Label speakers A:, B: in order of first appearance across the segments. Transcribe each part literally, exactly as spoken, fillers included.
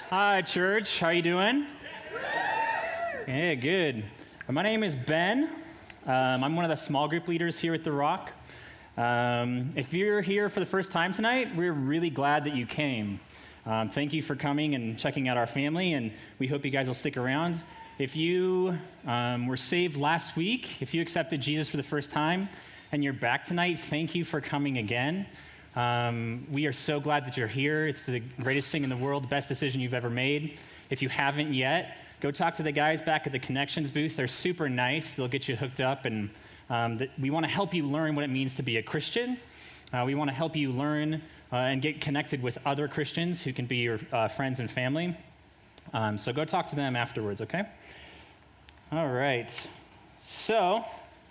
A: Hi, church. How you doing? Yeah, good. My name is Ben. Um, I'm one of the small group leaders here at The Rock. Um, if you're here for the first time tonight, we're really glad that you came. Um, thank you for coming and checking out our family, and we hope you guys will stick around. If you um, were saved last week, if you accepted Jesus for the first time, and you're back tonight, thank you for coming again. Um, we are so glad that you're here. It's the greatest thing in the world, the best decision you've ever made. If you haven't yet, go talk to the guys back at the Connections booth. They're super nice. They'll get you hooked up, and um, th- we want to help you learn what it means to be a Christian. Uh, we want to help you learn uh, and get connected with other Christians who can be your uh, friends and family. Um, so go talk to them afterwards, okay? All right. So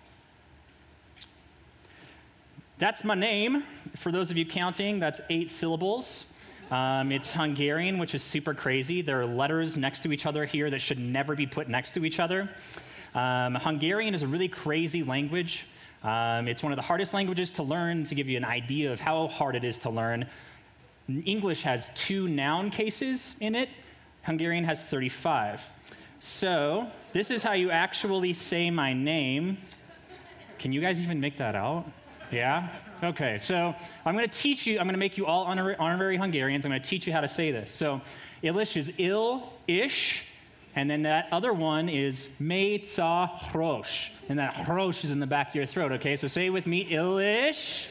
A: that's my name. For those of you counting, that's eight syllables. Um, it's Hungarian, which is super crazy. There are letters next to each other here that should never be put next to each other. Um, Hungarian is a really crazy language. Um, it's one of the hardest languages to learn. To give you an idea of how hard it is to learn, English has two noun cases in it. Hungarian has thirty-five. So this is how you actually say my name. Can you guys even make that out? Yeah? Okay, so I'm going to teach you, I'm going to make you all honor, honorary Hungarians. I'm going to teach you how to say this. So Ilish is il-ish, and then that other one is me-ca hrosh, and that hrosh is in the back of your throat, okay? So say it with me, Ilish,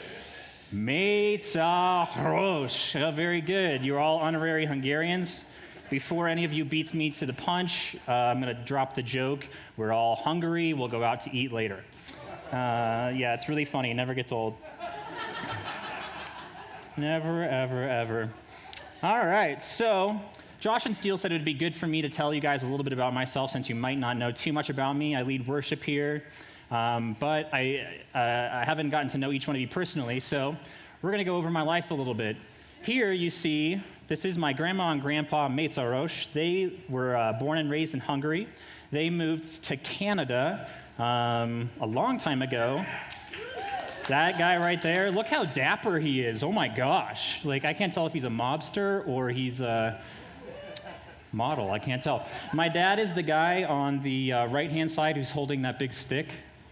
A: me-ca hrosh. Oh, very good. You're all honorary Hungarians. Before any of you beats me to the punch, uh, I'm going to drop the joke. We're all hungry. We'll go out to eat later. Uh, yeah, it's really funny. It never gets old. Never, ever, ever. All right, so Josh and Steele said it would be good for me to tell you guys a little bit about myself since you might not know too much about me. I lead worship here, um, but I, uh, I haven't gotten to know each one of you personally, so we're going to go over my life a little bit. Here you see, this is my grandma and grandpa, Mészáros. They were uh, born and raised in Hungary. They moved to Canada Um, a long time ago. That guy right there, look how dapper he is. Oh my gosh. Like, I can't tell if he's a mobster or he's a model. I can't tell. My dad is the guy on the uh, right-hand side who's holding that big stick.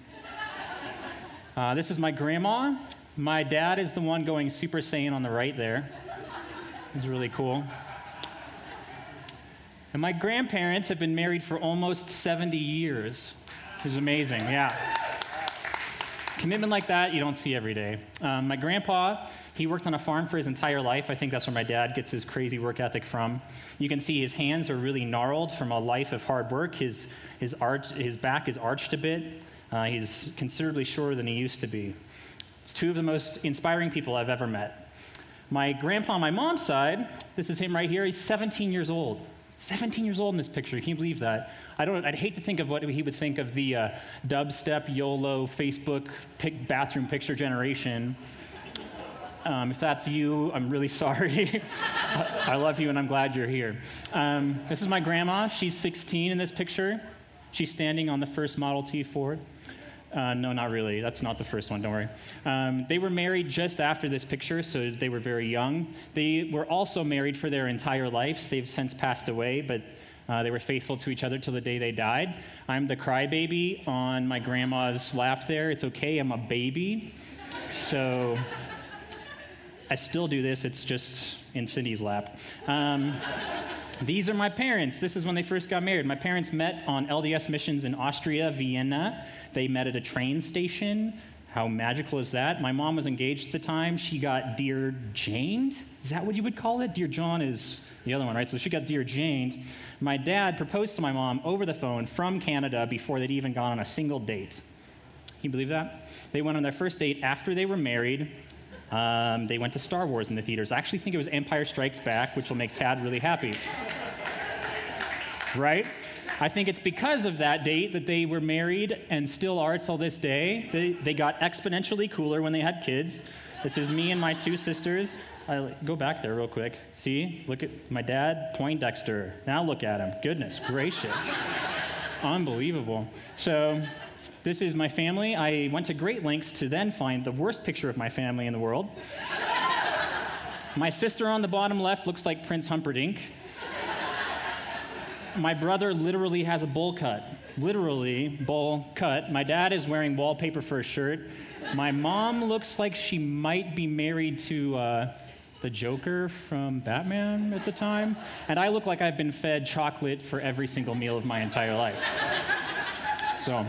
A: Uh, this is my grandma. My dad is the one going Super Saiyan on the right there. He's really cool. And my grandparents have been married for almost seventy years. It's amazing, yeah. Commitment like that, you don't see every day. Um, my grandpa, he worked on a farm for his entire life. I think that's where my dad gets his crazy work ethic from. You can see his hands are really gnarled from a life of hard work. His his arch, his back is arched a bit. Uh, he's considerably shorter than he used to be. It's two of the most inspiring people I've ever met. My grandpa on my mom's side, this is him right here. He's seventeen years old. seventeen years old in this picture. Can you believe that? I don't. I'd hate to think of what he would think of the uh, dubstep, YOLO, Facebook pic, bathroom picture generation. Um, if that's you, I'm really sorry. I love you, and I'm glad you're here. Um, this is my grandma. She's sixteen in this picture. She's standing on the first Model T Ford. Uh, no, not really. That's not the first one. Don't worry. Um, they were married just after this picture, so they were very young. They were also married for their entire lives. They've since passed away, but uh, they were faithful to each other till the day they died. I'm the crybaby on my grandma's lap there. It's okay. I'm a baby. So I still do this. It's just in Cindy's lap. Um, these are my parents. This is when they first got married. My parents met on L D S missions in Austria, Vienna. They met at a train station. How magical is that? My mom was engaged at the time. She got Dear Janed. Is that what you would call it? Dear John is the other one, right? So she got Dear Janed. My dad proposed to my mom over the phone from Canada before they'd even gone on a single date. Can you believe that? They went on their first date after they were married. Um, they went to Star Wars in the theaters. I actually think it was Empire Strikes Back, which will make Tad really happy. Right? I think it's because of that date that they were married and still are till this day. They, they got exponentially cooler when they had kids. This is me and my two sisters. I, go back there real quick. See? Look at my dad, Poindexter. Now look at him. Goodness gracious. Unbelievable. So this is my family. I went to great lengths to then find the worst picture of my family in the world. My sister on the bottom left looks like Prince Humperdinck. My brother literally has a bowl cut. Literally, bowl cut. My dad is wearing wallpaper for a shirt. My mom looks like she might be married to uh, the Joker from Batman at the time. And I look like I've been fed chocolate for every single meal of my entire life. So,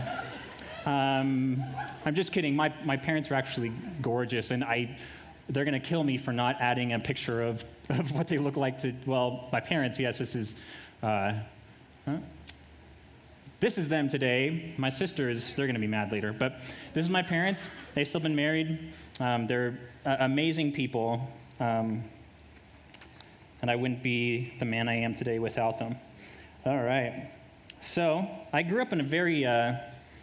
A: um, I'm just kidding. My, my parents are actually gorgeous, and I... they're going to kill me for not adding a picture of, of what they look like to, well, my parents, yes, this is, uh, huh? This is them today. My sisters, they're going to be mad later, but this is my parents. They've still been married. Um, they're uh, amazing people, um, and I wouldn't be the man I am today without them. All right. So I grew up in a very... Uh,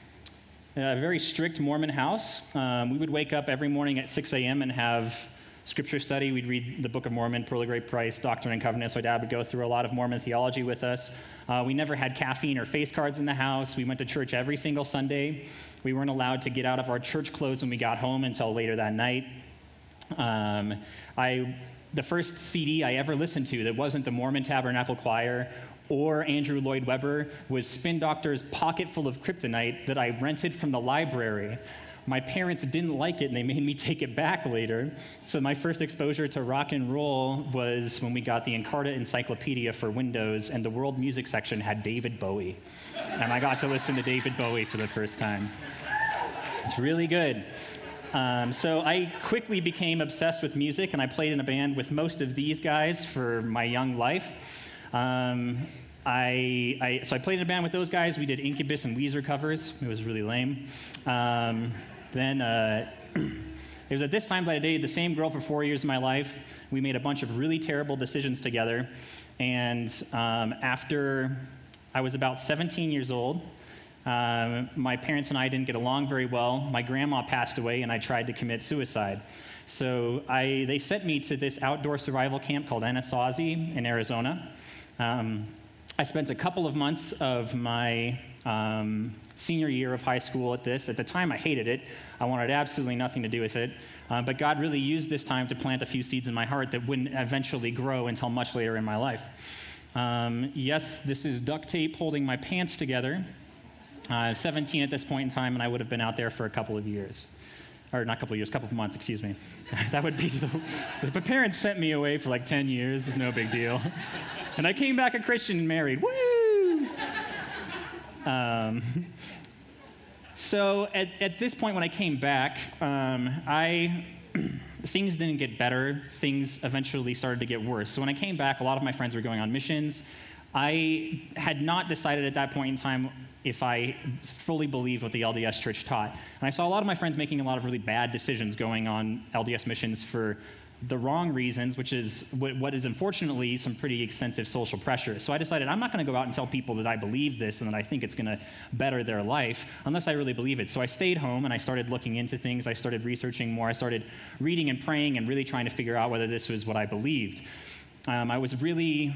A: A very strict Mormon house. Um, we would wake up every morning at six a.m. and have scripture study. We'd read the Book of Mormon, Pearl of Great Price, Doctrine and Covenants. My dad would go through a lot of Mormon theology with us. Uh, we never had caffeine or face cards in the house. We went to church every single Sunday. We weren't allowed to get out of our church clothes when we got home until later that night. Um, I, the first C D I ever listened to that wasn't the Mormon Tabernacle Choir or Andrew Lloyd Webber was Spin Doctor's Pocket Full of Kryptonite that I rented from the library. My parents didn't like it, and they made me take it back later. So my first exposure to rock and roll was when we got the Encarta Encyclopedia for Windows, and the world music section had David Bowie. And I got to listen to David Bowie for the first time. It's really good. Um, so I quickly became obsessed with music, and I played in a band with most of these guys for my young life. Um, I, I so I played in a band with those guys. We did Incubus and Weezer covers. It was really lame. Um, then uh, it was at this time that I dated the same girl for four years of my life. We made a bunch of really terrible decisions together. And um, after I was about seventeen years old, um, my parents and I didn't get along very well. My grandma passed away, and I tried to commit suicide. So I they sent me to this outdoor survival camp called Anasazi in Arizona. Um, I spent a couple of months of my um, senior year of high school at this. At the time, I hated it. I wanted absolutely nothing to do with it. Uh, but God really used this time to plant a few seeds in my heart that wouldn't eventually grow until much later in my life. Um, yes, this is duct tape holding my pants together. Uh, seventeen at this point in time, and I would have been out there for a couple of years. Or not a couple of years, a couple of months, excuse me. That would be the... My parents sent me away for like ten years. It's no big deal. And I came back a Christian and married. Woo! Um, so at, at this point when I came back, um, I... things didn't get better. Things eventually started to get worse. So when I came back, a lot of my friends were going on missions. I had not decided at that point in time if I fully believed what the L D S Church taught. And I saw a lot of my friends making a lot of really bad decisions going on L D S missions for the wrong reasons, which is what is unfortunately some pretty extensive social pressure. So I decided I'm not going to go out and tell people that I believe this and that I think it's going to better their life unless I really believe it. So I stayed home and I started looking into things. I started researching more. I started reading and praying and really trying to figure out whether this was what I believed. Um, I was really...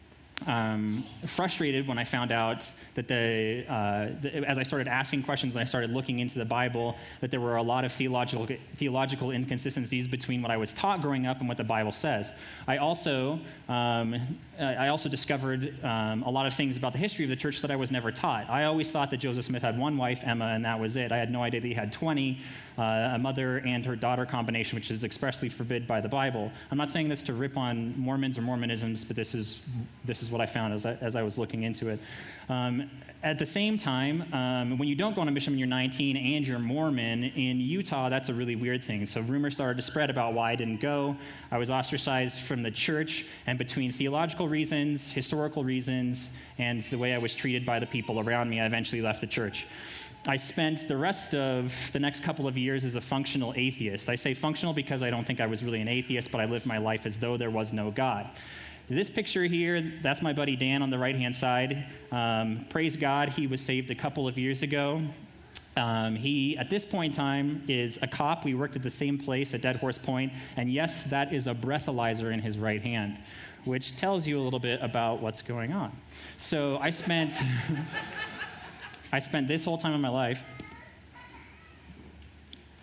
A: Um, frustrated when I found out that the, uh, the, as I started asking questions and I started looking into the Bible, that there were a lot of theological theological inconsistencies between what I was taught growing up and what the Bible says. I also um, I also discovered um, a lot of things about the history of the church that I was never taught. I always thought that Joseph Smith had one wife, Emma, and that was it. I had no idea that he had twenty, uh, a mother and her daughter combination, which is expressly forbid by the Bible. I'm not saying this to rip on Mormons or Mormonisms, but this is this is what I found as I, as I was looking into it. Um, at the same time, um, when you don't go on a mission when you're nineteen and you're Mormon, in Utah, that's a really weird thing. So rumors started to spread about why I didn't go. I was ostracized from the church, and between theological reasons, historical reasons, and the way I was treated by the people around me, I eventually left the church. I spent the rest of the next couple of years as a functional atheist. I say functional because I don't think I was really an atheist, but I lived my life as though there was no God. This picture here, that's my buddy Dan on the right-hand side. Um, praise God, he was saved a couple of years ago. Um, he, at this point in time, is a cop. We worked at the same place at Dead Horse Point, and yes, that is a breathalyzer in his right hand, which tells you a little bit about what's going on. So I spent, I spent this whole time of my life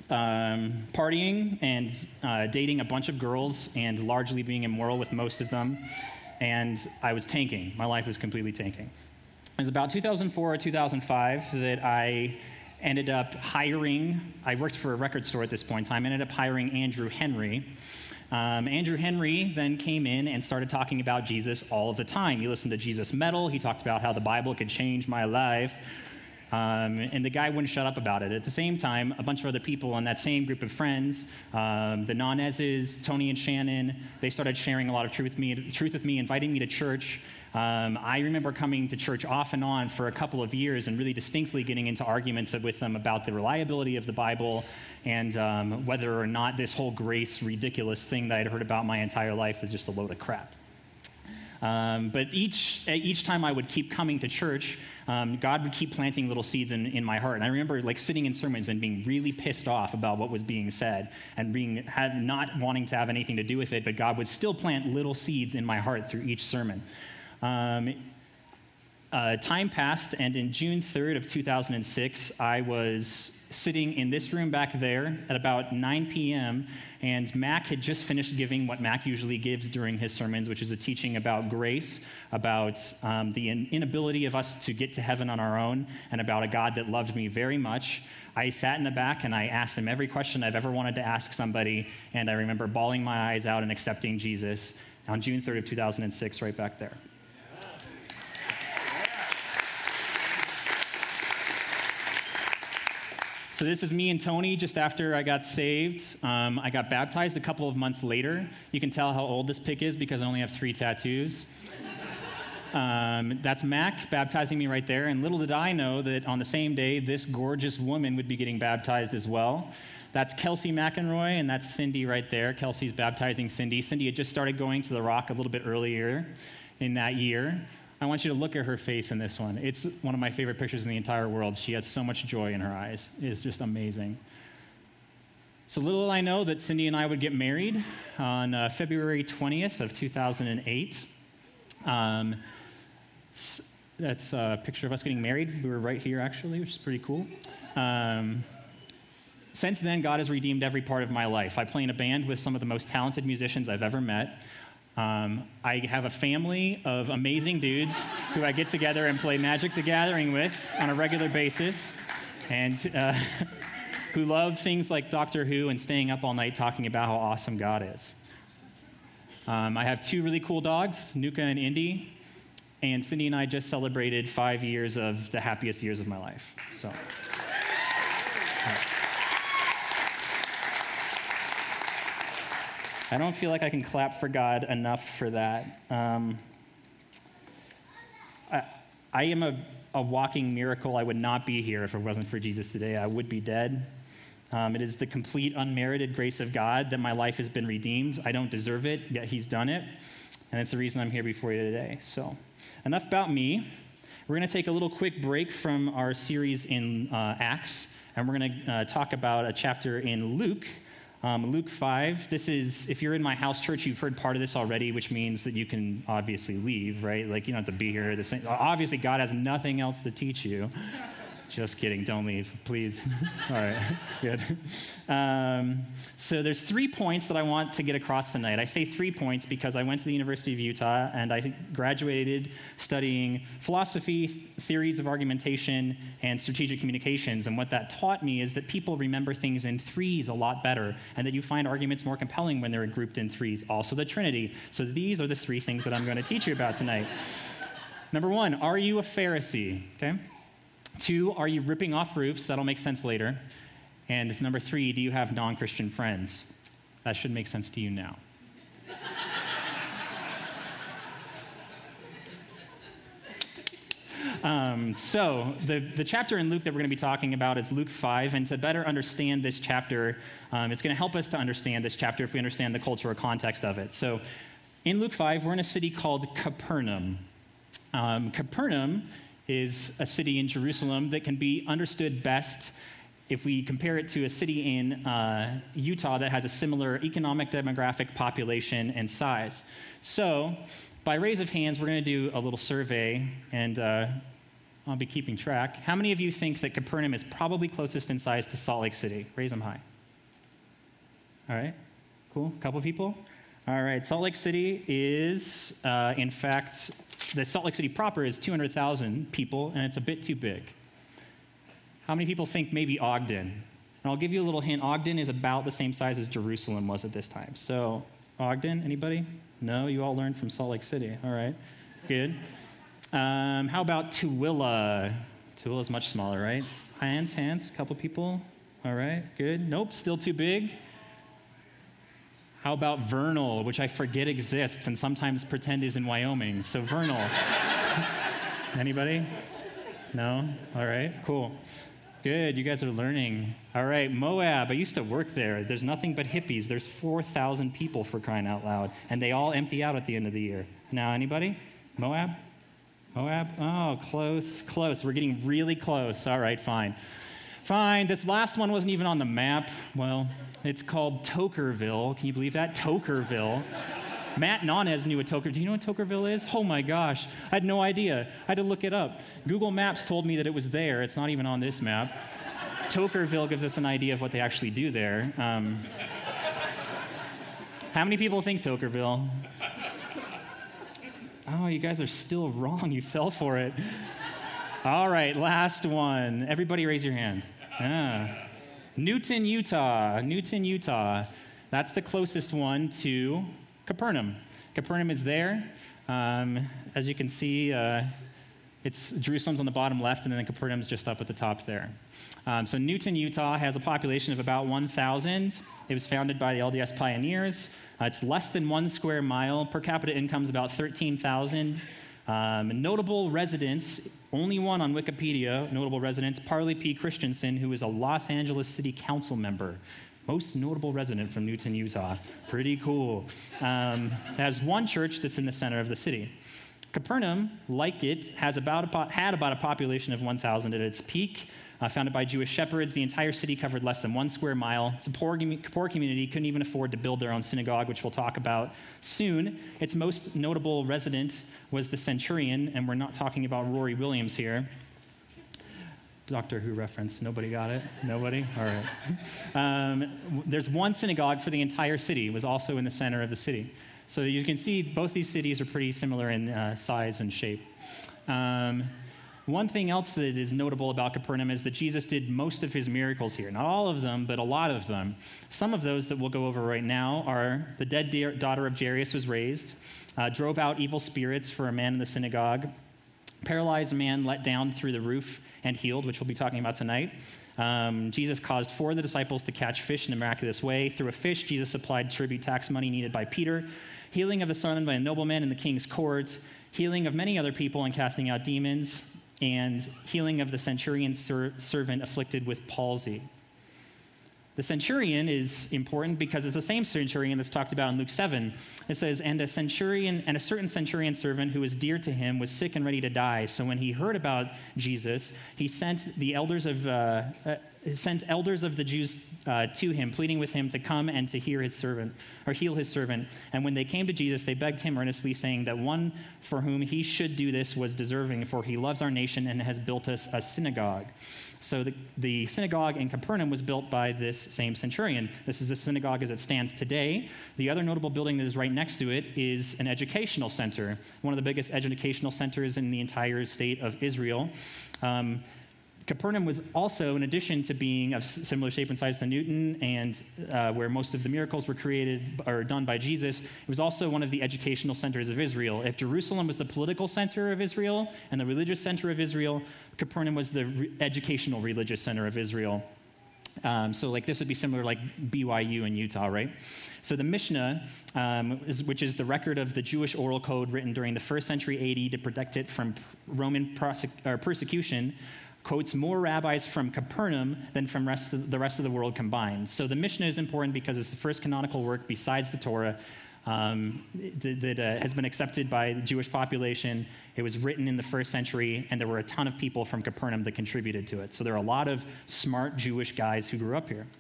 A: um, partying and uh, dating a bunch of girls and largely being immoral with most of them. And I was tanking. My life was completely tanking. It was about two thousand four or two thousand five that I ended up hiring, I worked for a record store at this point in time, ended up hiring Andrew Henry. Um, Andrew Henry then came in and started talking about Jesus all of the time. He listened to Jesus Metal. He talked about how the Bible could change my life. Um, and the guy wouldn't shut up about it. At the same time, a bunch of other people in that same group of friends, um, the Nanezes, Tony and Shannon, they started sharing a lot of truth with me, truth with me, inviting me to church. Um, I remember coming to church off and on for a couple of years and really distinctly getting into arguments with them about the reliability of the Bible and um, whether or not this whole grace ridiculous thing that I'd heard about my entire life was just a load of crap. Um, but each each time I would keep coming to church, um, God would keep planting little seeds in, in my heart. And I remember like sitting in sermons and being really pissed off about what was being said and being had, not wanting to have anything to do with it, but God would still plant little seeds in my heart through each sermon. Um, uh, time passed, and in June third of two thousand six, I was sitting in this room back there at about nine p.m., and Mac had just finished giving what Mac usually gives during his sermons, which is a teaching about grace, about um, the in- inability of us to get to heaven on our own, and about a God that loved me very much. I sat in the back, and I asked him every question I've ever wanted to ask somebody, and I remember bawling my eyes out and accepting Jesus on June third of two thousand six, right back there. So this is me and Tony just after I got saved. Um, I got baptized a couple of months later. You can tell how old this pic is because I only have three tattoos. Um, that's Mac baptizing me right there. And little did I know that on the same day, this gorgeous woman would be getting baptized as well. That's Kelsey McEnroy, and that's Cindy right there. Kelsey's baptizing Cindy. Cindy had just started going to the Rock a little bit earlier in that year. I want you to look at her face in this one. It's one of my favorite pictures in the entire world. She has so much joy in her eyes. It is just amazing. So little did I know that Cindy and I would get married on uh, February twentieth of two thousand eight. Um, that's a picture of us getting married. We were right here, actually, which is pretty cool. Um, since then, God has redeemed every part of my life. I play in a band with some of the most talented musicians I've ever met. Um, I have a family of amazing dudes who I get together and play Magic the Gathering with on a regular basis, and uh, who love things like Doctor Who and staying up all night talking about how awesome God is. Um, I have two really cool dogs, Nuka and Indy, and Cindy and I just celebrated five years of the happiest years of my life. So. I don't feel like I can clap for God enough for that. Um, I, I am a, a walking miracle. I would not be here if it wasn't for Jesus today. I would be dead. Um, it is the complete unmerited grace of God that my life has been redeemed. I don't deserve it, yet he's done it. And it's the reason I'm here before you today. So enough about me. We're going to take a little quick break from our series in uh, Acts, and we're going to uh, talk about a chapter in Luke. Um, Luke five, this is, if you're in my house church, you've heard part of this already, which means that you can obviously leave, right? Like, you don't have to be here. The same, obviously, God has nothing else to teach you. Just kidding. Don't leave, please. All right, good. Um, so there's three points that I want to get across tonight. I say three points because I went to the University of Utah, and I graduated studying philosophy, theories of argumentation, and strategic communications. And what that taught me is that people remember things in threes a lot better, and that you find arguments more compelling when they're grouped in threes. Also the Trinity. So these are the three things that I'm going to teach you about tonight. Number one, are you a Pharisee? Okay. Two, are you ripping off roofs? That'll make sense later. And number three, do you have non-Christian friends? That should make sense to you now. um, so the, the chapter in Luke that we're going to be talking about is Luke five, and to better understand this chapter, um, it's going to help us to understand this chapter if we understand the cultural context of it. So in Luke five, we're in a city called Capernaum. Um, Capernaum is a city in Jerusalem that can be understood best if we compare it to a city in uh, Utah that has a similar economic, demographic, population, and size. So, by raise of hands, we're going to do a little survey, and uh, I'll be keeping track. How many of you think that Capernaum is probably closest in size to Salt Lake City? Raise them high. All right, cool. A couple people. All right, Salt Lake City is, uh, in fact, the Salt Lake City proper is two hundred thousand people, and it's a bit too big. How many people think maybe Ogden? And I'll give you a little hint. Ogden is about the same size as Jerusalem was at this time. So, Ogden, anybody? No? You all learned from Salt Lake City. All right, good. Um, how about Tooele? Tooele is much smaller, right? Hands, hands, a couple people. All right, good. Nope, still too big. How about Vernal, which I forget exists and sometimes pretend is in Wyoming? So Vernal. Anybody? No? All right, cool. Good, you guys are learning. All right, Moab, I used to work there. There's nothing but hippies. There's four thousand people, for crying out loud, and they all empty out at the end of the year. Now, anybody? Moab? Moab? Oh, close, close. We're getting really close. All right, fine. Fine, this last one wasn't even on the map. Well, it's called Tokerville. Can you believe that? Tokerville. Matt Nanez knew what Toker. Do you know what Tokerville is? Oh my gosh, I had no idea. I had to look it up. Google Maps told me that it was there. It's not even on this map. Tokerville gives us an idea of what they actually do there. Um, how many people think Tokerville? Oh, you guys are still wrong. You fell for it. All right, last one. Everybody raise your hand. Ah. Newton, Utah. Newton, Utah. That's the closest one to Capernaum. Capernaum is there. Um, as you can see, uh, it's Jerusalem's on the bottom left, and then Capernaum's just up at the top there. Um, so Newton, Utah has a population of about one thousand. It was founded by the L D S pioneers. Uh, it's less than one square mile. Per capita income is about thirteen thousand. Um, notable residents, only one on Wikipedia, notable residents, Parley P. Christensen, who is a Los Angeles City Council member. Most notable resident from Newton, Utah. Pretty cool. Um, it has one church that's in the center of the city. Capernaum, like it, has about a po- had about a population of one thousand at its peak. Uh, founded by Jewish shepherds, the entire city covered less than one square mile. It's a poor, poor community, couldn't even afford to build their own synagogue, which we'll talk about soon. Its most notable resident was the centurion, and we're not talking about Rory Williams here. Doctor Who reference. Nobody got it? Nobody? All right. Um, there's one synagogue for the entire city. It was also in the center of the city. So you can see both these cities are pretty similar in uh, size and shape. Um, one thing else that is notable about Capernaum is that Jesus did most of his miracles here. Not all of them, but a lot of them. Some of those that we'll go over right now are the dead de- daughter of Jairus was raised, uh, drove out evil spirits for a man in the synagogue, paralyzed man let down through the roof and healed, which we'll be talking about tonight. Um, Jesus caused four of the disciples to catch fish in a miraculous way. Through a fish, Jesus supplied tribute tax money needed by Peter. Healing of a son by a nobleman in the king's court. Healing of many other people and casting out demons. And healing of the centurion's ser- servant afflicted with palsy. The centurion is important because it's the same centurion that's talked about in Luke seven. It says, and a centurion and a certain centurion servant who was dear to him was sick and ready to die. So when he heard about Jesus, he sent the elders of uh, uh, sent elders of the Jews uh, to him, pleading with him to come and to hear his servant or heal his servant. And when they came to Jesus, they begged him earnestly, saying that one for whom he should do this was deserving, for he loves our nation and has built us a synagogue. So the, the synagogue in Capernaum was built by this same centurion. This is the synagogue as it stands today. The other notable building that is right next to it is an educational center, one of the biggest educational centers in the entire state of Israel. Um, Capernaum was also, in addition to being of similar shape and size to Newton and uh, where most of the miracles were created or done by Jesus, it was also one of the educational centers of Israel. If Jerusalem was the political center of Israel and the religious center of Israel, Capernaum was the re- educational religious center of Israel. Um, so like this would be similar like B Y U in Utah, right? So the Mishnah, um, is, which is the record of the Jewish oral code written during the first century A D to protect it from Roman prosec- or persecution, quotes more rabbis from Capernaum than from rest of, the rest of the world combined. So the Mishnah is important because it's the first canonical work besides the Torah um, that, that uh, has been accepted by the Jewish population. It was written in the first century, and there were a ton of people from Capernaum that contributed to it. So there are a lot of smart Jewish guys who grew up here.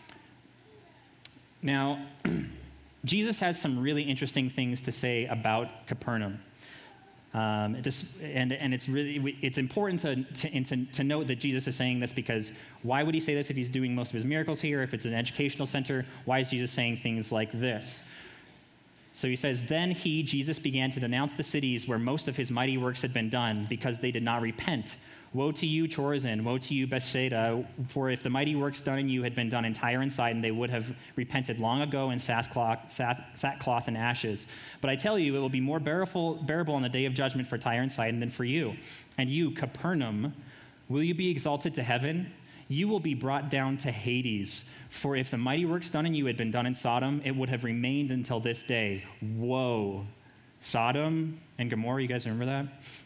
A: Now, Jesus has some really interesting things to say about Capernaum. Um, it just, and, and it's really, it's important to, to, to, to note that Jesus is saying this, because why would he say this if he's doing most of his miracles here? If it's an educational center, why is Jesus saying things like this? So he says, then he, Jesus, began to denounce the cities where most of his mighty works had been done, because they did not repent. Woe to you, Chorazin! Woe to you, Bethsaida! For if the mighty works done in you had been done in Tyre and Sidon, they would have repented long ago in sackcloth, sackcloth and ashes. But I tell you, it will be more bearable, bearable on the day of judgment for Tyre and Sidon than for you. And you, Capernaum, will you be exalted to heaven? You will be brought down to Hades. For if the mighty works done in you had been done in Sodom, it would have remained until this day. Whoa. Sodom and Gomorrah, you guys remember that?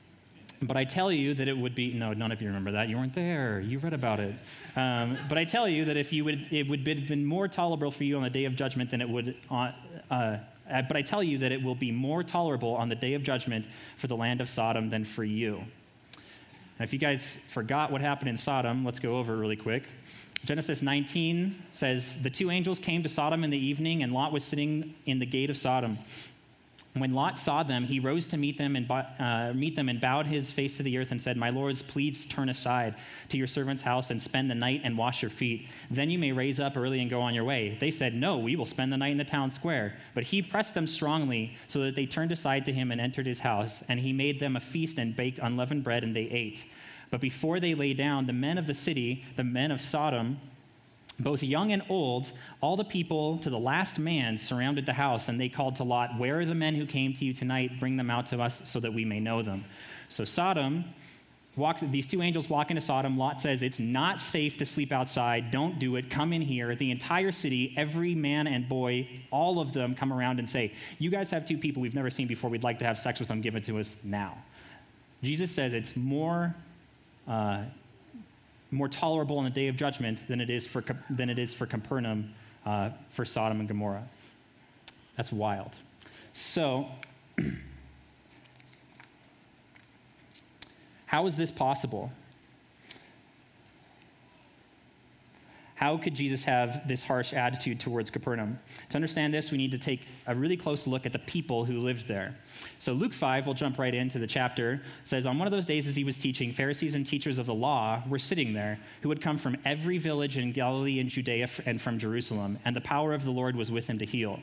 A: But I tell you that it would be, no, none of you remember that. You weren't there. You read about it. Um, but I tell you that if you would, it would have been more tolerable for you on the day of judgment than it would on, uh, but I tell you that it will be more tolerable on the day of judgment for the land of Sodom than for you. Now, if you guys forgot what happened in Sodom, let's go over it really quick. Genesis nineteen says, the two angels came to Sodom in the evening, and Lot was sitting in the gate of Sodom. When Lot saw them, he rose to meet them and uh, meet them and bowed his face to the earth and said, my lords, please turn aside to your servant's house and spend the night and wash your feet. Then you may raise up early and go on your way. They said, no, we will spend the night in the town square. But he pressed them strongly so that they turned aside to him and entered his house. And he made them a feast and baked unleavened bread, and they ate. But before they lay down, the men of the city, the men of Sodom, both young and old, all the people to the last man surrounded the house, and they called to Lot, where are the men who came to you tonight? Bring them out to us so that we may know them. So Sodom, walked, these two angels walk into Sodom. Lot says, it's not safe to sleep outside. Don't do it. Come in here. The entire city, every man and boy, all of them come around and say, you guys have two people we've never seen before. We'd like to have sex with them. Give it to us now. Jesus says it's more... Uh, more tolerable on the day of judgment than it is for than it is for Capernaum, uh, for Sodom and Gomorrah. That's wild. So, how is this possible? How could Jesus have this harsh attitude towards Capernaum? To understand this, we need to take a really close look at the people who lived there. So Luke five, we'll jump right into the chapter, says, on one of those days as he was teaching, Pharisees and teachers of the law were sitting there, who had come from every village in Galilee and Judea and from Jerusalem, and the power of the Lord was with him to heal.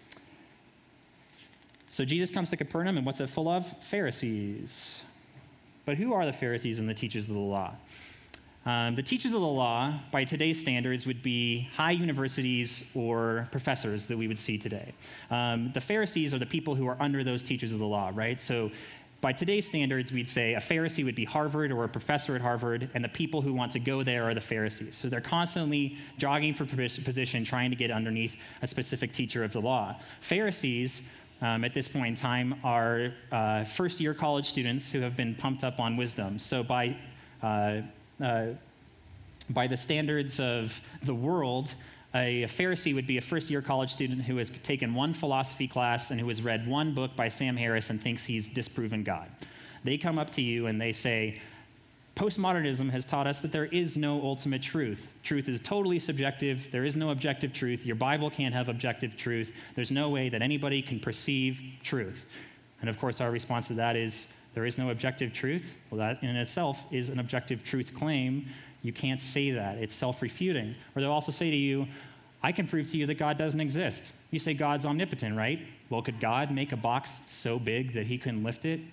A: So Jesus comes to Capernaum, and what's it full of? Pharisees. But who are the Pharisees and the teachers of the law? Um, the teachers of the law, by today's standards, would be high universities or professors that we would see today. Um, the Pharisees are the people who are under those teachers of the law, right? So by today's standards, we'd say a Pharisee would be Harvard or a professor at Harvard, and the people who want to go there are the Pharisees. So they're constantly jogging for position, trying to get underneath a specific teacher of the law. Pharisees, Um, at this point in time, are uh, first-year college students who have been pumped up on wisdom. So by uh, uh, by the standards of the world, a, a Pharisee would be a first-year college student who has taken one philosophy class and who has read one book by Sam Harris and thinks he's disproven God. They come up to you and they say, postmodernism has taught us that there is no ultimate truth. Truth is totally subjective. There is no objective truth. Your Bible can't have objective truth. There's no way that anybody can perceive truth. And of course, our response to that is, there is no objective truth. Well, that in itself is an objective truth claim. You can't say that. It's self-refuting. Or they'll also say to you, I can prove to you that God doesn't exist. You say God's omnipotent, right? Well, could God make a box so big that he couldn't lift it?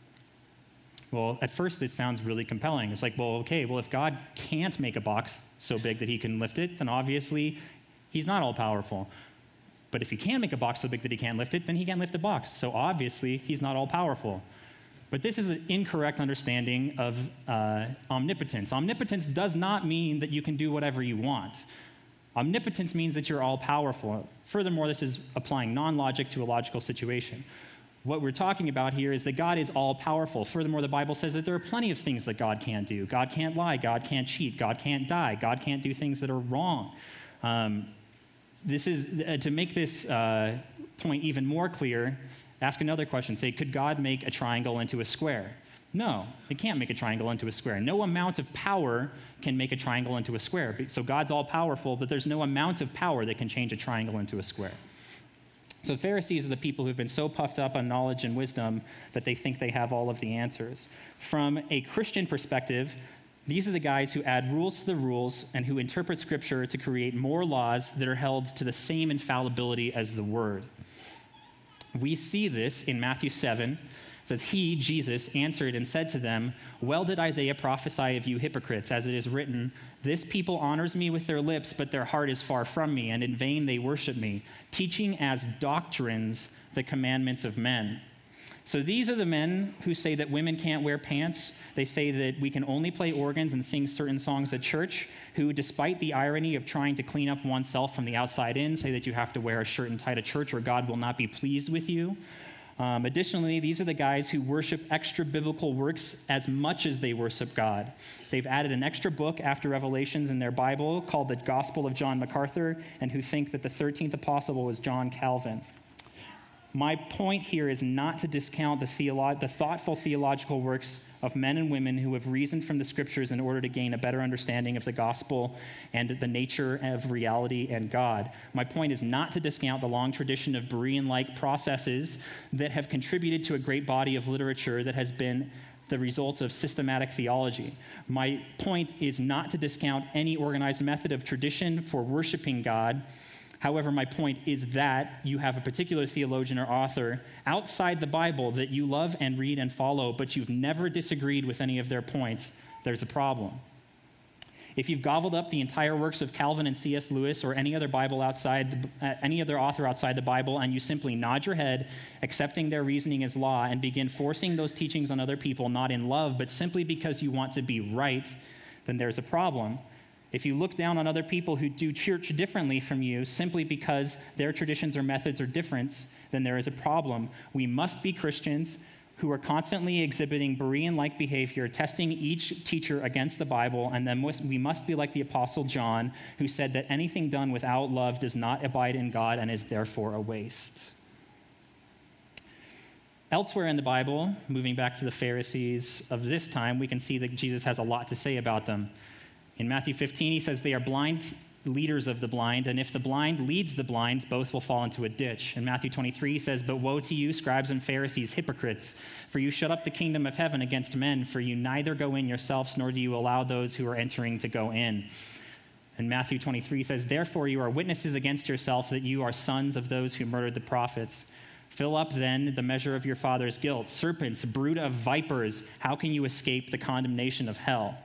A: Well, at first, this sounds really compelling. It's like, well, okay, well, if God can't make a box so big that he can lift it, then obviously he's not all-powerful. But if he can make a box so big that he can't lift it, then he can't lift a box. So obviously, he's not all-powerful. But this is an incorrect understanding of uh, omnipotence. Omnipotence does not mean that you can do whatever you want. Omnipotence means that you're all-powerful. Furthermore, this is applying non-logic to a logical situation. What we're talking about here is that God is all-powerful. Furthermore, the Bible says that there are plenty of things that God can't do. God can't lie. God can't cheat. God can't die. God can't do things that are wrong. Um, this is uh, to make this uh, point even more clear. Ask another question. Say, could God make a triangle into a square? No, it can't make a triangle into a square. No amount of power can make a triangle into a square. So God's all-powerful, but there's no amount of power that can change a triangle into a square. So Pharisees are the people who've been so puffed up on knowledge and wisdom that they think they have all of the answers. From a Christian perspective, these are the guys who add rules to the rules and who interpret Scripture to create more laws that are held to the same infallibility as the Word. We see this in Matthew seven. It says, he, Jesus, answered and said to them, well did Isaiah prophesy of you hypocrites, as it is written, this people honors me with their lips, but their heart is far from me, and in vain they worship me, teaching as doctrines the commandments of men. So these are the men who say that women can't wear pants. They say that we can only play organs and sing certain songs at church, who, despite the irony of trying to clean up oneself from the outside in, say that you have to wear a shirt and tie to church or God will not be pleased with you. Um, additionally, these are the guys who worship extra biblical works as much as they worship God. They've added an extra book after Revelations in their Bible called the Gospel of John MacArthur, and who think that the thirteenth apostle was John Calvin. My point here is not to discount the, theolo- the thoughtful theological works of men and women who have reasoned from the Scriptures in order to gain a better understanding of the gospel and the nature of reality and God. My point is not to discount the long tradition of Berean-like processes that have contributed to a great body of literature that has been the result of systematic theology. My point is not to discount any organized method of tradition for worshiping God. However, my point is that you have a particular theologian or author outside the Bible that you love and read and follow, but you've never disagreed with any of their points. There's a problem. If you've gobbled up the entire works of Calvin and C S Lewis or any other Bible outside, the, uh, any other author outside the Bible, and you simply nod your head, accepting their reasoning as law, and begin forcing those teachings on other people, not in love, but simply because you want to be right, then there's a problem. If you look down on other people who do church differently from you simply because their traditions or methods are different, then there is a problem. We must be Christians who are constantly exhibiting Berean-like behavior, testing each teacher against the Bible, and then we must be like the Apostle John, who said that anything done without love does not abide in God and is therefore a waste. Elsewhere in the Bible, moving back to the Pharisees of this time, we can see that Jesus has a lot to say about them. In Matthew fifteen, he says they are blind leaders of the blind, and if the blind leads the blind, both will fall into a ditch. In Matthew twenty-three, he says, but woe to you, scribes and Pharisees, hypocrites, for you shut up the kingdom of heaven against men, for you neither go in yourselves, nor do you allow those who are entering to go in. And Matthew twenty-three says, therefore you are witnesses against yourself that you are sons of those who murdered the prophets. Fill up, then, the measure of your father's guilt. Serpents, brood of vipers, how can you escape the condemnation of hell?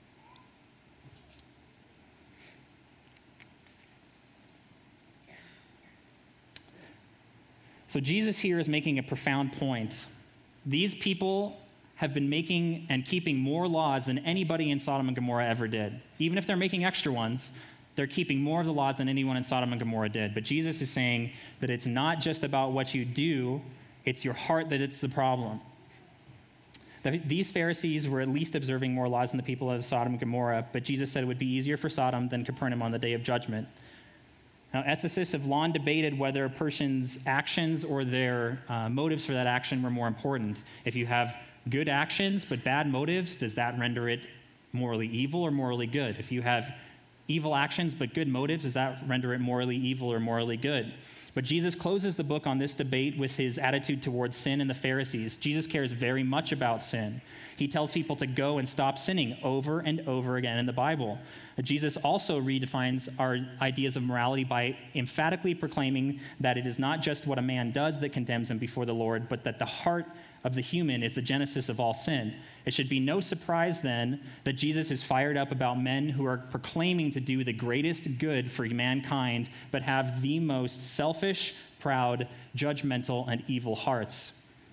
A: So Jesus here is making a profound point. These people have been making and keeping more laws than anybody in Sodom and Gomorrah ever did. Even if they're making extra ones, they're keeping more of the laws than anyone in Sodom and Gomorrah did. But Jesus is saying that it's not just about what you do, it's your heart that it's the problem. These Pharisees were at least observing more laws than the people of Sodom and Gomorrah, but Jesus said it would be easier for Sodom than Capernaum on the day of judgment. Now, ethicists have long debated whether a person's actions or their uh, motives for that action were more important. If you have good actions but bad motives, does that render it morally evil or morally good? If you have evil actions but good motives, does that render it morally evil or morally good? But Jesus closes the book on this debate with his attitude towards sin and the Pharisees. Jesus cares very much about sin. He tells people to go and stop sinning over and over again in the Bible. Jesus also redefines our ideas of morality by emphatically proclaiming that it is not just what a man does that condemns him before the Lord, but that the heart of the human is the genesis of all sin. It should be no surprise then that Jesus is fired up about men who are proclaiming to do the greatest good for mankind, but have the most selfish, proud, judgmental, and evil hearts.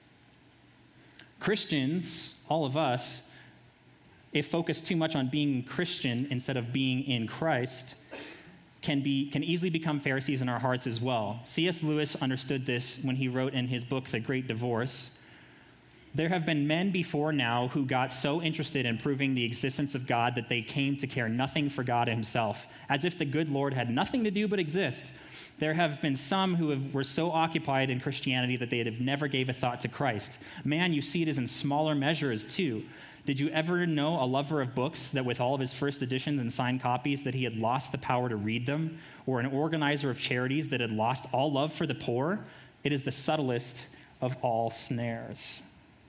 A: Christians, all of us, if focused too much on being Christian instead of being in Christ, can be can easily become Pharisees in our hearts as well. C S Lewis understood this when he wrote in his book, The Great Divorce. There have been men before now who got so interested in proving the existence of God that they came to care nothing for God himself, as if the good Lord had nothing to do but exist. There have been some who have, were so occupied in Christianity that they have never gave a thought to Christ. Man, you see it as in smaller measures too. Did you ever know a lover of books that with all of his first editions and signed copies that he had lost the power to read them? Or an organizer of charities that had lost all love for the poor? It is the subtlest of all snares.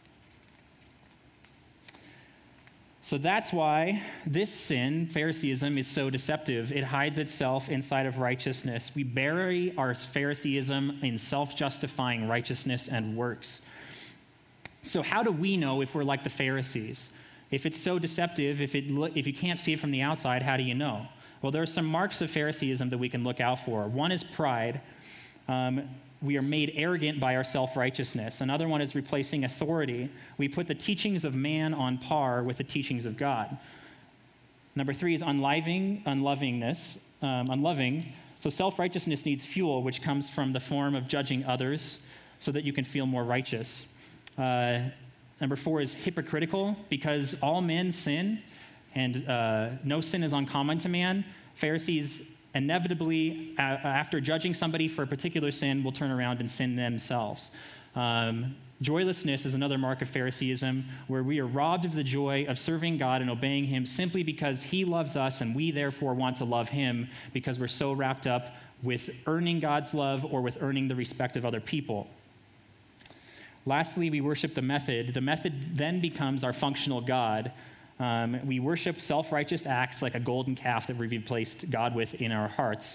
A: So that's why this sin, Phariseeism, is so deceptive. It hides itself inside of righteousness. We bury our Phariseeism in self-justifying righteousness and works. So how do we know if we're like the Pharisees? If it's so deceptive, if, it, if you can't see it from the outside, how do you know? Well, there are some marks of Phariseeism that we can look out for. One is pride. Um, we are made arrogant by our self-righteousness. Another one is replacing authority. We put the teachings of man on par with the teachings of God. Number three is unloving, unlovingness, um, unloving. So self-righteousness needs fuel, which comes from the form of judging others so that you can feel more righteous. Uh, number four is hypocritical, because all men sin, and uh, no sin is uncommon to man. Pharisees inevitably, uh, after judging somebody for a particular sin, will turn around and sin themselves. Um, joylessness is another mark of Phariseeism, where we are robbed of the joy of serving God and obeying him simply because he loves us, and we therefore want to love him because we're so wrapped up with earning God's love or with earning the respect of other people. Lastly, we worship the method. The method then becomes our functional God. Um, we worship self-righteous acts like a golden calf that we've replaced God with in our hearts.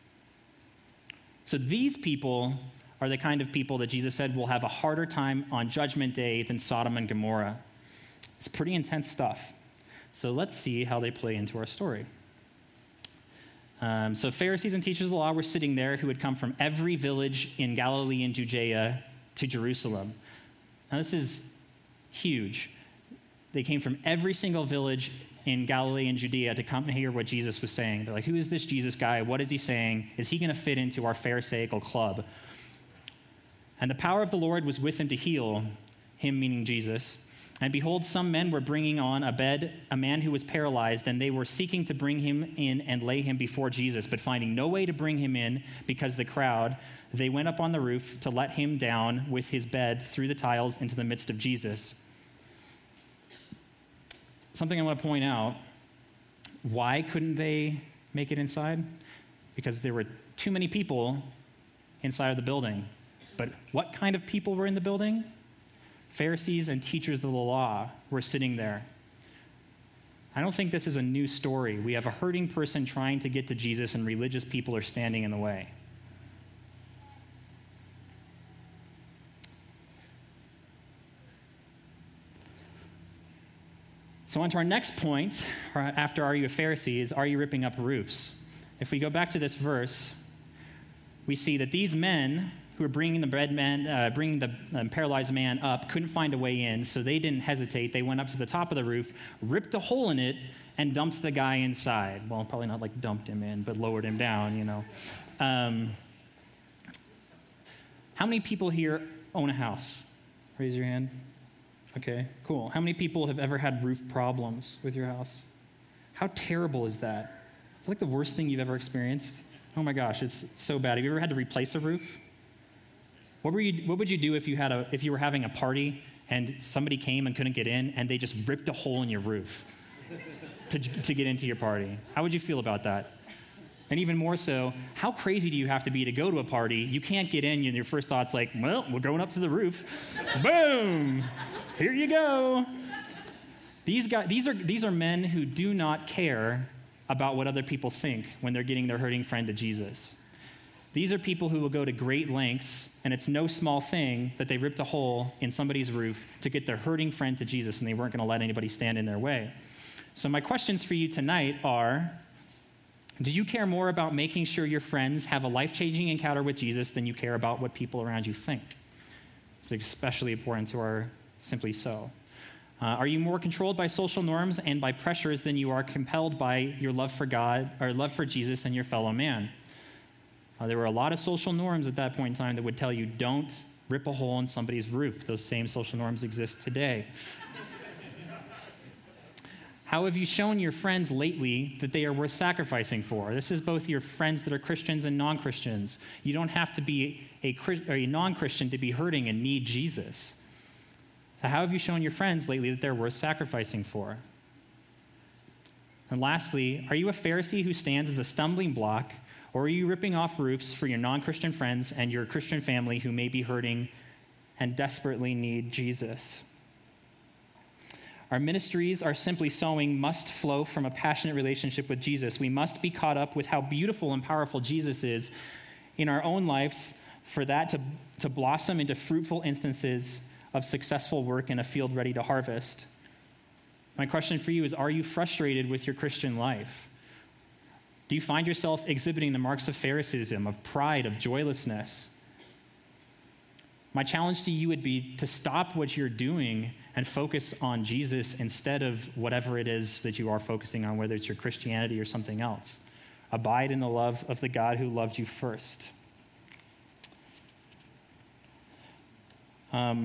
A: So these people are the kind of people that Jesus said will have a harder time on Judgment Day than Sodom and Gomorrah. It's pretty intense stuff. So let's see how they play into our story. Um, so Pharisees and teachers of the law were sitting there who had come from every village in Galilee and Judea to Jerusalem. Now this is huge. They came from every single village in Galilee and Judea to come and hear what Jesus was saying. They're like, who is this Jesus guy? What is he saying? Is he going to fit into our Pharisaical club? And the power of the Lord was with him to heal, him meaning Jesus. And behold, some men were bringing on a bed a man who was paralyzed, and they were seeking to bring him in and lay him before Jesus, but finding no way to bring him in because the crowd, they went up on the roof to let him down with his bed through the tiles into the midst of Jesus. Something I want to point out, why couldn't they make it inside? Because there were too many people inside of the building. But what kind of people were in the building? Pharisees and teachers of the law were sitting there. I don't think this is a new story. We have a hurting person trying to get to Jesus, and religious people are standing in the way. So on to our next point, after are you a Pharisee, is are you ripping up roofs? If we go back to this verse, we see that these men who were bringing the bread man, uh, bringing the um, paralyzed man up, couldn't find a way in, so they didn't hesitate. They went up to the top of the roof, ripped a hole in it, and dumped the guy inside. Well, probably not like dumped him in, but lowered him down, you know. Um, how many people here own a house? Raise your hand. Okay, cool. How many people have ever had roof problems with your house? How terrible is that? It's like the worst thing you've ever experienced. Oh my gosh, it's so bad. Have you ever had to replace a roof? What were you? What would you do if you had a if you were having a party and somebody came and couldn't get in and they just ripped a hole in your roof to to get into your party? How would you feel about that? And even more so, how crazy do you have to be to go to a party? You can't get in, and your first thought's like, well, we're going up to the roof. Boom! Here you go. These guys, these are these are men who do not care about what other people think when they're getting their hurting friend to Jesus. These are people who will go to great lengths, and it's no small thing that they ripped a hole in somebody's roof to get their hurting friend to Jesus, and they weren't going to let anybody stand in their way. So my questions for you tonight are, do you care more about making sure your friends have a life-changing encounter with Jesus than you care about what people around you think? It's especially important to our Simply So. Uh, are you more controlled by social norms and by pressures than you are compelled by your love for God or love for Jesus and your fellow man? Uh, there were a lot of social norms at that point in time that would tell you don't rip a hole in somebody's roof. Those same social norms exist today. How have you shown your friends lately that they are worth sacrificing for? This is both your friends that are Christians and non-Christians. You don't have to be a, or a non-Christian to be hurting and need Jesus. So how have you shown your friends lately that they're worth sacrificing for? And lastly, are you a Pharisee who stands as a stumbling block, or are you ripping off roofs for your non-Christian friends and your Christian family who may be hurting and desperately need Jesus? Our ministries, our Simply Sowing, must flow from a passionate relationship with Jesus. We must be caught up with how beautiful and powerful Jesus is in our own lives for that to, to blossom into fruitful instances of successful work in a field ready to harvest. My question for you is, are you frustrated with your Christian life? Do you find yourself exhibiting the marks of Pharisaism, of pride, of joylessness? My challenge to you would be to stop what you're doing and focus on Jesus instead of whatever it is that you are focusing on, whether it's your Christianity or something else. Abide in the love of the God who loved you first. Um,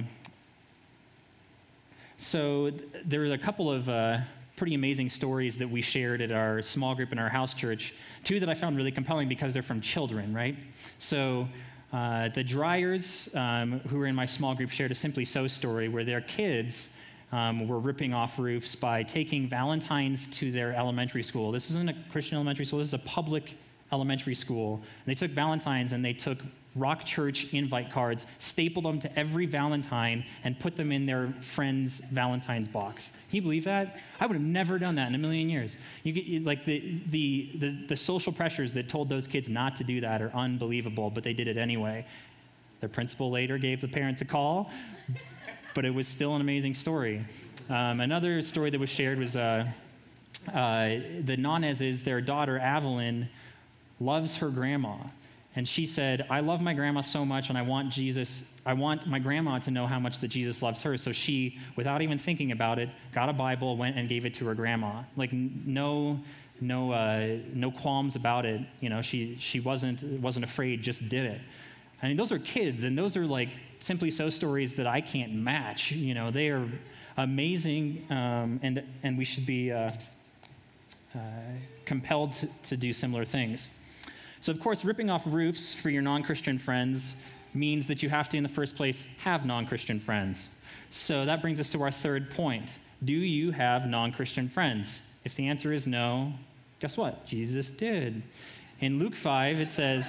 A: so th- there were a couple of uh, pretty amazing stories that we shared at our small group in our house church. Two that I found really compelling because they're from children, right? So uh, the Dryers, um, who were in my small group, shared a Simply So story where their kids um, were ripping off roofs by taking Valentines to their elementary school. This isn't a Christian elementary school. This is a public elementary school. And they took Valentines and they took Rock Church invite cards, stapled them to every Valentine, and put them in their friend's Valentine's box. Can you believe that? I would have never done that in a million years. You get you, like the, the the the social pressures that told those kids not to do that are unbelievable, but they did it anyway. Their principal later gave the parents a call, but it was still an amazing story. Um, another story that was shared was uh, uh, the Naneses, their daughter Evelyn, loves her grandma. And she said, I love my grandma so much, and I want Jesus, I want my grandma to know how much that Jesus loves her. So she, without even thinking about it, got a Bible, went and gave it to her grandma. Like no, no, uh, no qualms about it. You know, she she wasn't wasn't afraid, just did it. I mean, those are kids, and those are like Simply So stories that I can't match. You know, they are amazing, um, and and we should be uh, uh, compelled to, to do similar things. So, of course, ripping off roofs for your non-Christian friends means that you have to, in the first place, have non-Christian friends. So that brings us to our third point. Do you have non-Christian friends? If the answer is no, guess what? Jesus did. In Luke five, it says,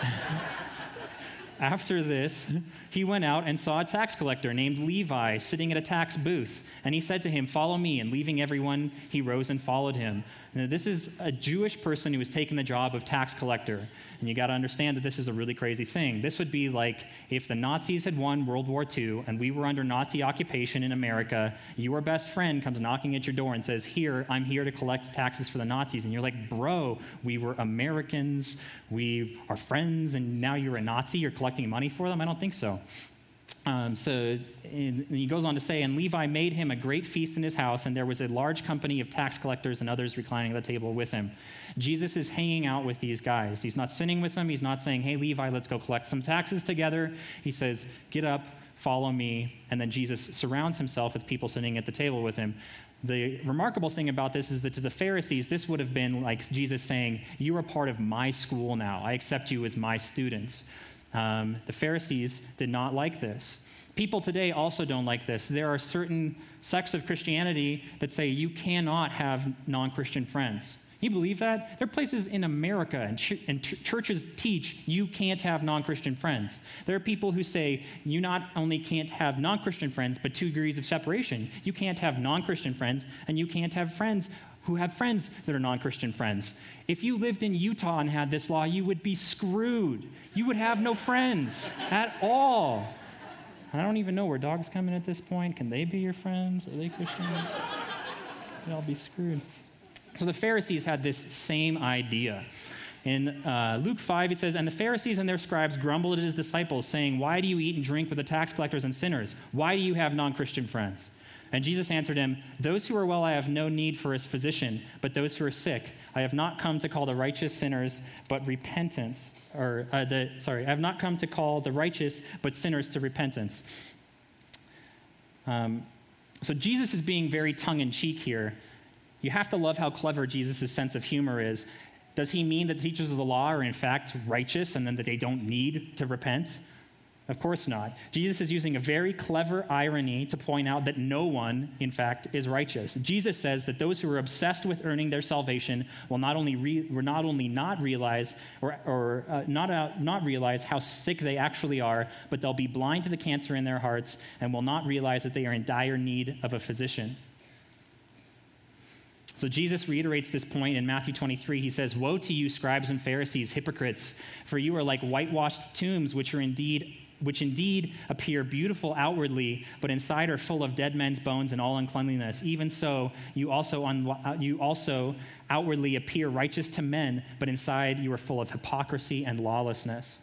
A: after this, he went out and saw a tax collector named Levi sitting at a tax booth. And he said to him, follow me. And leaving everyone, he rose and followed him. Now, this is a Jewish person who was taking the job of tax collector. And you got to understand that this is a really crazy thing. This would be like if the Nazis had won World War Two and we were under Nazi occupation in America, your best friend comes knocking at your door and says, here, I'm here to collect taxes for the Nazis. And you're like, bro, we were Americans, we are friends, and now you're a Nazi, you're collecting money for them? I don't think so. Um, so and he goes on to say, and Levi made him a great feast in his house, and there was a large company of tax collectors and others reclining at the table with him. Jesus is hanging out with these guys. He's not sitting with them. He's not saying, hey, Levi, let's go collect some taxes together. He says, get up, follow me. And then Jesus surrounds himself with people sitting at the table with him. The remarkable thing about this is that to the Pharisees, this would have been like Jesus saying, you are part of my school now. I accept you as my students. Um, the Pharisees did not like this. People today also don't like this. There are certain sects of Christianity that say you cannot have non-Christian friends. You believe that? There are places in America and, ch- and ch- churches teach you can't have non-Christian friends. There are people who say you not only can't have non-Christian friends, but two degrees of separation. You can't have non-Christian friends, and you can't have friends who have friends that are non-Christian friends. If you lived in Utah and had this law, you would be screwed. You would have no friends at all. I don't even know where dogs come in at this point. Can they be your friends? Are they Christian? You'd all be screwed. So the Pharisees had this same idea. In uh, Luke five, it says, and the Pharisees and their scribes grumbled at his disciples, saying, why do you eat and drink with the tax collectors and sinners? Why do you have non-Christian friends? And Jesus answered him, those who are well I have no need for a physician, but those who are sick. I have not come to call the righteous sinners, but repentance. Or, uh, the sorry, I have not come to call the righteous, but sinners to repentance. Um, so Jesus is being very tongue-in-cheek here. You have to love how clever Jesus' sense of humor is. Does he mean that the teachers of the law are in fact righteous and then that they don't need to repent? Of course not. Jesus is using a very clever irony to point out that no one, in fact, is righteous. Jesus says that those who are obsessed with earning their salvation will not only re- will not only not realize or, or uh, not uh, not realize how sick they actually are, but they'll be blind to the cancer in their hearts and will not realize that they are in dire need of a physician. So Jesus reiterates this point in Matthew twenty-three. He says, "Woe to you, scribes and Pharisees, hypocrites, for you are like whitewashed tombs, which are indeed which indeed appear beautiful outwardly, but inside are full of dead men's bones and all uncleanliness. Even so, you also un- you also outwardly appear righteous to men, but inside you are full of hypocrisy and lawlessness."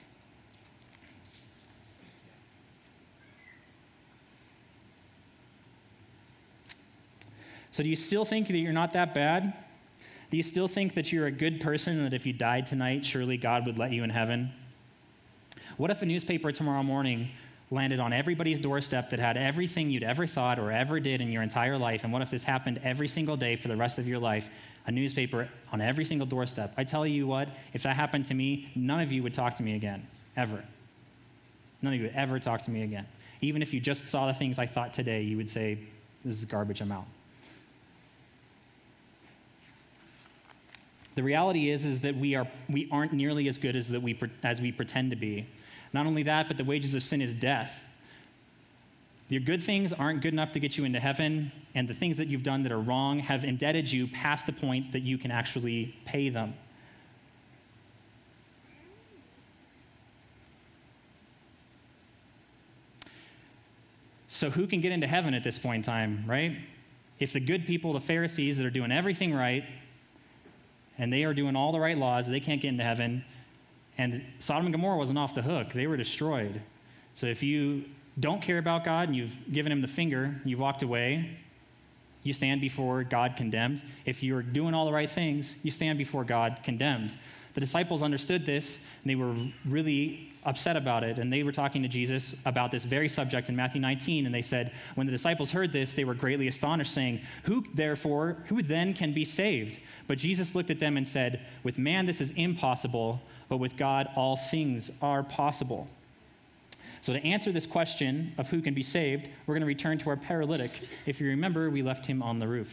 A: So do you still think that you're not that bad? Do you still think that you're a good person and that if you died tonight, surely God would let you in heaven? What if a newspaper tomorrow morning landed on everybody's doorstep that had everything you'd ever thought or ever did in your entire life? And what if this happened every single day for the rest of your life? A newspaper on every single doorstep. I tell you what, if that happened to me, none of you would talk to me again, ever. None of you would ever talk to me again. Even if you just saw the things I thought today, you would say, "This is garbage, I'm out." The reality is, is that we, are, we aren't nearly as good as, that we, as we pretend to be. Not only that, but the wages of sin is death. Your good things aren't good enough to get you into heaven, and the things that you've done that are wrong have indebted you past the point that you can actually pay them. So who can get into heaven at this point in time, right? If the good people, the Pharisees that are doing everything right, and they are doing all the right laws, they can't get into heaven. And Sodom and Gomorrah wasn't off the hook. They were destroyed. So if you don't care about God and you've given him the finger, you've walked away, you stand before God condemned. If you're doing all the right things, you stand before God condemned. The disciples understood this, and they were really upset about it. And they were talking to Jesus about this very subject in Matthew nineteen. And they said, when the disciples heard this, they were greatly astonished, saying, "Who, therefore, who then can be saved?" But Jesus looked at them and said, "With man this is impossible, but with God all things are possible." So to answer this question of who can be saved, we're going to return to our paralytic. If you remember, we left him on the roof.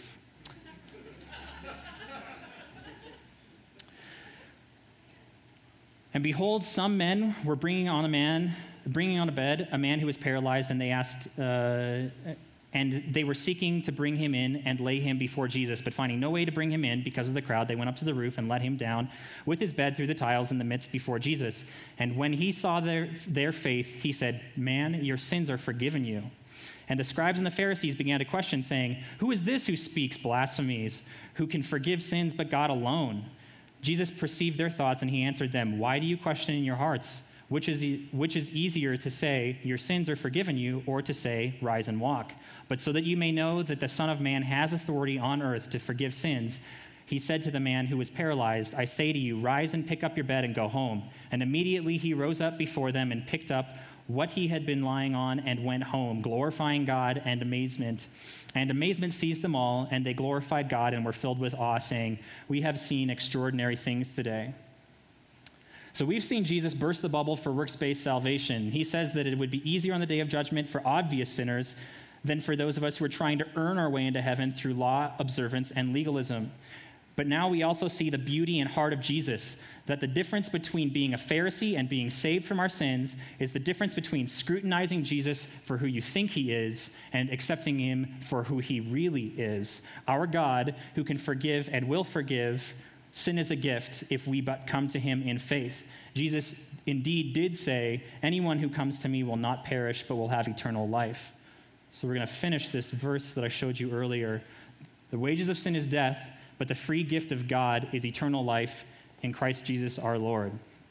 A: And behold, some men were bringing on a man, bringing on a bed, a man who was paralyzed, and they asked, uh, and they were seeking to bring him in and lay him before Jesus. But finding no way to bring him in because of the crowd, they went up to the roof and let him down with his bed through the tiles in the midst before Jesus. And when he saw their, their faith, he said, "Man, your sins are forgiven you." And the scribes and the Pharisees began to question, saying, "Who is this who speaks blasphemies? Who can forgive sins but God alone?" Jesus perceived their thoughts, and he answered them, "Why do you question in your hearts? Which is, e- which is easier to say, 'Your sins are forgiven you,' or to say, 'Rise and walk'? But so that you may know that the Son of Man has authority on earth to forgive sins," he said to the man who was paralyzed, "I say to you, rise and pick up your bed and go home." And immediately he rose up before them and picked up what he had been lying on and went home, glorifying God and amazement. And amazement seized them all, and they glorified God and were filled with awe, saying, "We have seen extraordinary things today." So we've seen Jesus burst the bubble for works-based salvation. He says that it would be easier on the day of judgment for obvious sinners than for those of us who are trying to earn our way into heaven through law observance and legalism. But now we also see the beauty and heart of Jesus, that the difference between being a Pharisee and being saved from our sins is the difference between scrutinizing Jesus for who you think he is and accepting him for who he really is. Our God, who can forgive and will forgive, sin is a gift if we but come to him in faith. Jesus indeed did say, "Anyone who comes to me will not perish but will have eternal life." So we're going to finish this verse that I showed you earlier. The wages of sin is death, but the free gift of God is eternal life in Christ Jesus our Lord.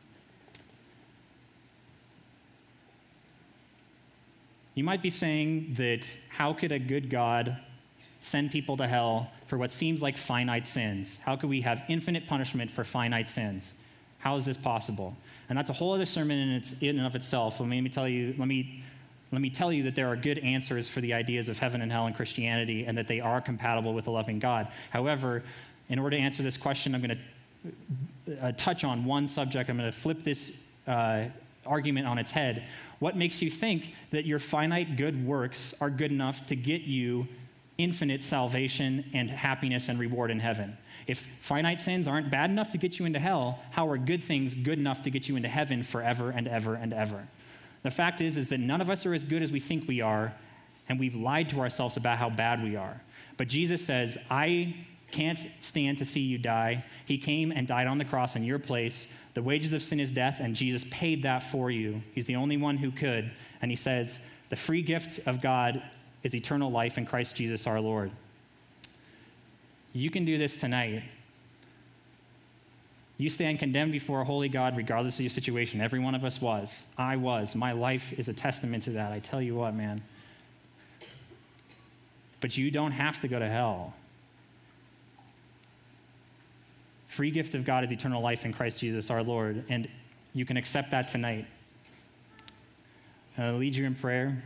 A: You might be saying that how could a good God send people to hell for what seems like finite sins? How could we have infinite punishment for finite sins? How is this possible? And that's a whole other sermon in, its, in and of itself. Let me tell you, let me let me tell you that there are good answers for the ideas of heaven and hell in Christianity and that they are compatible with a loving God. However, in order to answer this question, I'm going to uh, touch on one subject. I'm going to flip this uh, argument on its head. What makes you think that your finite good works are good enough to get you infinite salvation and happiness and reward in heaven? If finite sins aren't bad enough to get you into hell, how are good things good enough to get you into heaven forever and ever and ever? The fact is, is that none of us are as good as we think we are, and we've lied to ourselves about how bad we are. But Jesus says, I can't stand to see you die. He came and died on the cross in your place. The wages of sin is death, and Jesus paid that for you. He's the only one who could. And he says, the free gift of God is eternal life in Christ Jesus our Lord. You can do this tonight. You stand condemned before a holy God regardless of your situation. Every one of us was. I was. My life is a testament to that. I tell you what, man. But you don't have to go to hell. Free gift of God is eternal life in Christ Jesus our Lord, and you can accept that tonight. I'll lead you in prayer,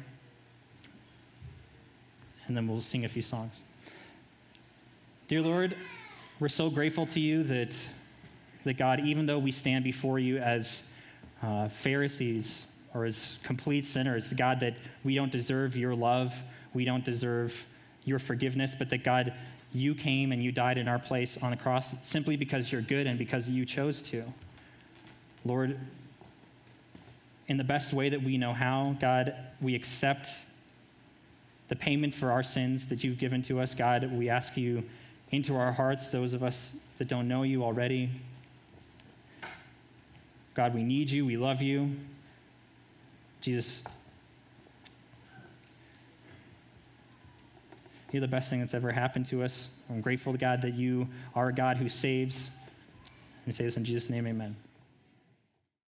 A: and then we'll sing a few songs. Dear Lord, we're so grateful to you that, that God, even though we stand before you as uh, Pharisees or as complete sinners, God, that we don't deserve your love, we don't deserve your forgiveness, but that God, you came and you died in our place on the cross simply because you're good and because you chose to. Lord, in the best way that we know how, God, we accept the payment for our sins that you've given to us. God, we ask you into our hearts, those of us that don't know you already. God, we need you. We love you. Jesus, you're the best thing that's ever happened to us. I'm grateful to God that you are a God who saves. We say this in Jesus' name, amen.